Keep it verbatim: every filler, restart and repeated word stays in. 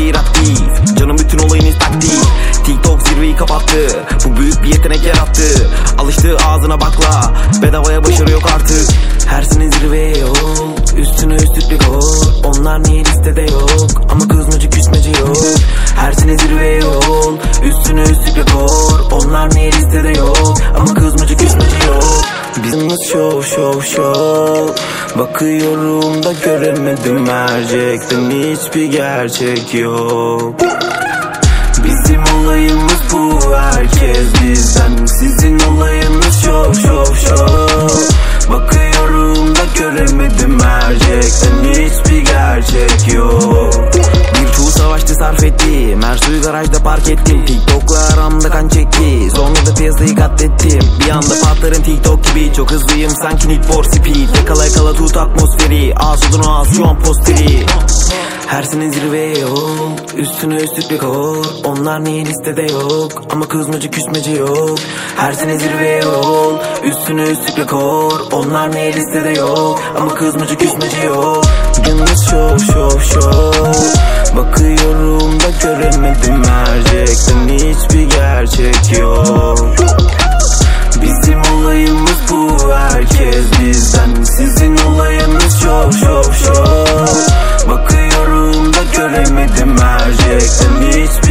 hiperaktif. Canım bütün olayınız taktik. TikTok zirveyi kapattı, bu büyük bir yetenek yarattı. Alıştığı ağzına bakla, bedavaya başarı yok artık. Her sene zirveye yol, üstüne üstlük bir gol. Onlar niye listede yok, ama kızmacı küsmeci yok. Her sene zirveye yol, üstüne üstlük bir gol. Onlar niye listede yok, ama kızmacı küsmeci yok. Business show show show, bakıyorum da göremedim mercekten hiçbir gerçek yok. Bizim olayımız bu, herkes bizden. Sizin olayınız show show show. Bakıyorum da göremedim mercekten hiçbir gerçek yok. Birçoğu savaştı sarf etti, Mersu'yu garajda park ettim. TikTok'la aramda kan çekti, sonra da piyasayı katlettim. Bir anda patlarım TikTok gibi, çok hızlıyım sanki Need for Speed. Yakala yakala tut atmosferi, ağız odun ağız şu an posteri. Her sene zirveye yol, üstüne üstlük bir kol. Onlar niye listede yok, ama kızmacı küsmeci yok. Her sene zirveye yol, üstüne üstlük bir kol. Onlar niye listede yok, ama kızmacı küsmeci yok. Business show show show, bakıyorum da göremedim mercekten hiçbir gerçek yok. Bizim olayımız bu, herkes bizden. Sizin olayınız show show show. Bakıyorum da göremedim mercekten hiç